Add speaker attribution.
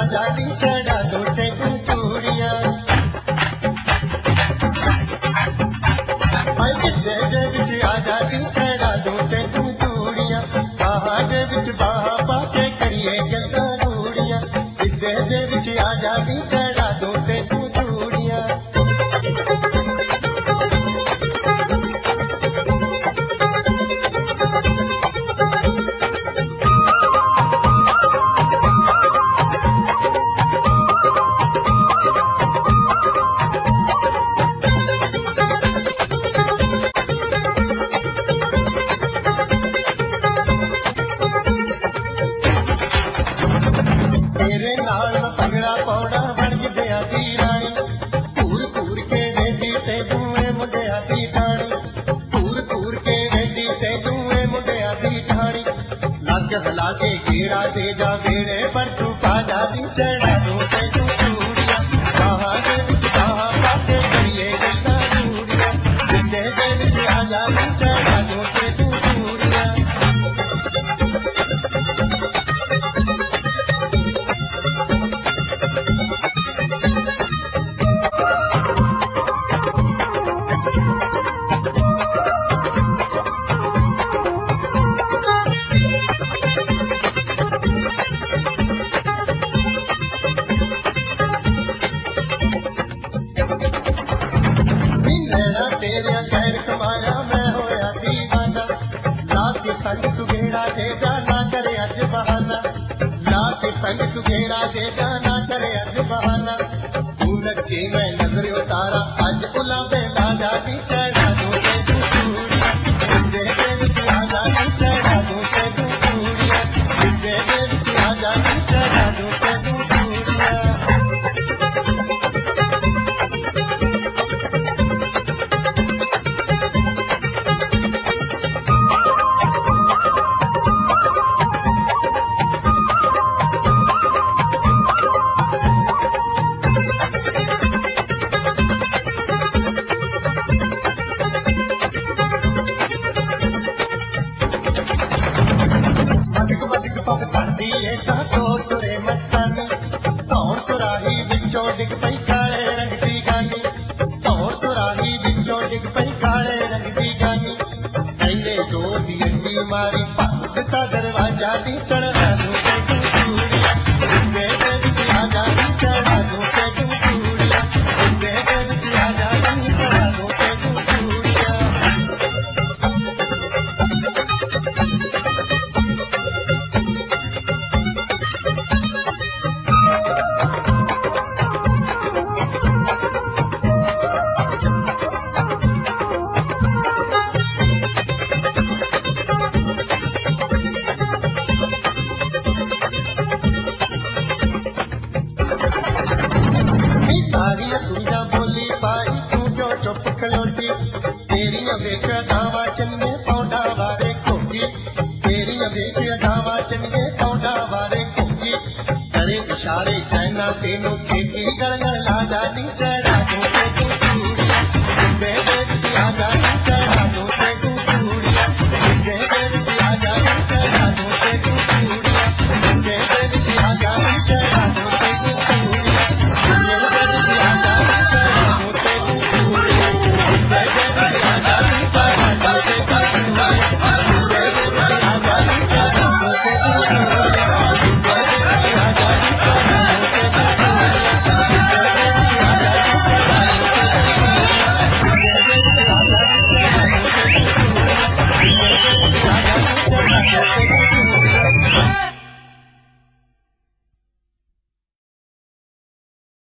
Speaker 1: जाती चढ़ा दो तेनू चूड़ियां गिद्धे दे विच आ जाती चढ़ा दो तेनू चूड़ियां बाहां दे विच बाहां पा के करिए गल्लां रूड़ियां गिद्धे दे विच आ जाती चढ़ा दो तेनू चूड़ियां तेरे नाल पंगड़ा पौड़ा बन गया दी रानी घूर घूर के वेंदी ते दूए मुंडिया दी ठाणी घूर घूर के वेंदी ते दूए मुंडिया दी ठाणी लग हला के घेरा दे जा वेड़े पर तू पा जाती चढ़ा दो तेनू चूड़ियां बाहां दे विच बाहां पाके करिए गल्लां रूड़ियां गिद्धे दे विच आ जाती चढ़ा दो तेनू चूड़ियां तेरे खैर कमाया मैं होया दीवाना ला के संग तू घेरा दे जाना करे अज बहाना ला के संग तू घेरा दे जाना करे अज बहाना तू नचे मैं नजर उतारा अज उला बेला जाती चढ़ा दो तेनू चूड़ियां गिद्धे दे विच आ जाती चढ़ा दो तेनू चूड़ियां गिद्धे दे विच आ जाती चढ़ा दो तेनू चूड़ियां मटक मटक पग करदी है तो तुरे मस्तानी धौर सुराही विचों डिग पई काले रंग दी गानी धौर सुराही विचों डिग पई काले रंग दी गानी पहले जोर दी अंडी मारी पग ता दरवाजा दी चढ़ा दो तेनू चूड़ियां गिद्धे दे विच आ जाती चढ़ा दो तेनू चूड़ियां गिद्धे दे विच आ जाती चढ़ा दो तेनू चूड़ियां सारिया तुझा बोली पाई तू क्यों चुप खलोटी तेरी वेख अदावा चंगे पौंडा वारे खोगी तेरी वेख अदावा चंगे पौंडा वारे खोगी करे इशारे चैना तेनू छेती गल ला जाती चढ़ा